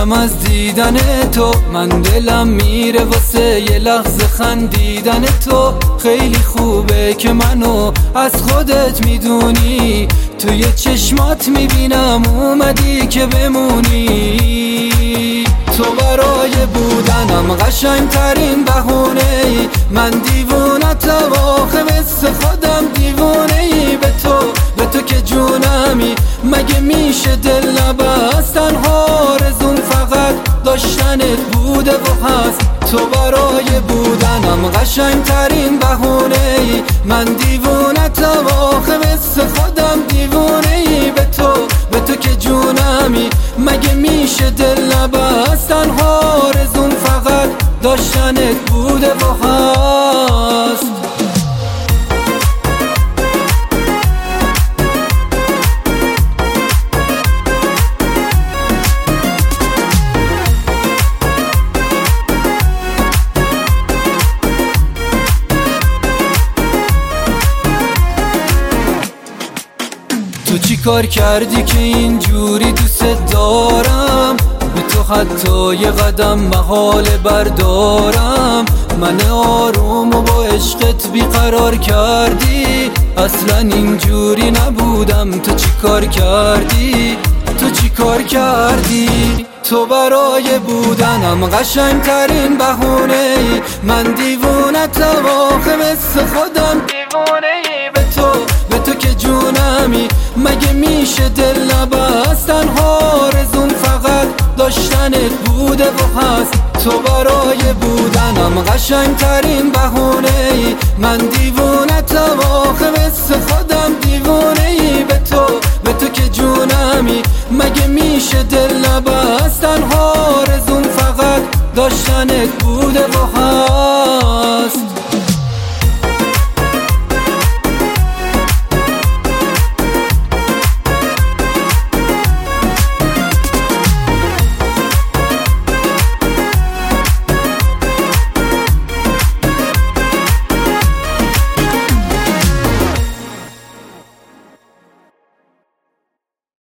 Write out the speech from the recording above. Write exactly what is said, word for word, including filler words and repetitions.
میشم از دیدن تو، من دلم میره واسه یه لحظه خندیدن تو. خیلی خوبه که منو از خودت میدونی، توی چشمات میبینم اومدی که بمونی. تو برای بودنم قشنگ ترین بهونه ای، من دیوونتم آخه مثل خودم دیوونه ای. به تو به تو که جونمی، مگه میشه دل نبست؟ تنها آرزوم فقط داشتنت بوده و هست. تو برای بودنم قشنگ ترین بهونه ای، من دیوونتم آخه مثل خودم دیوونه ای. به تو به تو که جونمی، مگه میشه دل نبست؟ تنها آرزوم فقط داشتنت بوده و هست. تو چی کار کردی که اینجوری دوست دارم؟ به تو حتی یه قدم محال بردارم. من آروم و با عشقت بیقرار کردی، اصلا اینجوری نبودم. تو چی کار کردی؟ تو چی کار کردی؟ تو برای بودنم قشنگ ترین بهونه ای، من دیوونتم آخه مثل خودم دیوونه ای. به تو به تو که جونمی، مگه میشه دل نبست؟ تنها آرزوم فقط داشتنت بوده و هست. تو برای بودنم قشنگ ترین بهونه ای، من دیوونتم آخه مثل خودم دیوونه ای. به تو به تو که جونمی، مگه میشه دل نبست؟ تنها آرزوم فقط داشتنت بوده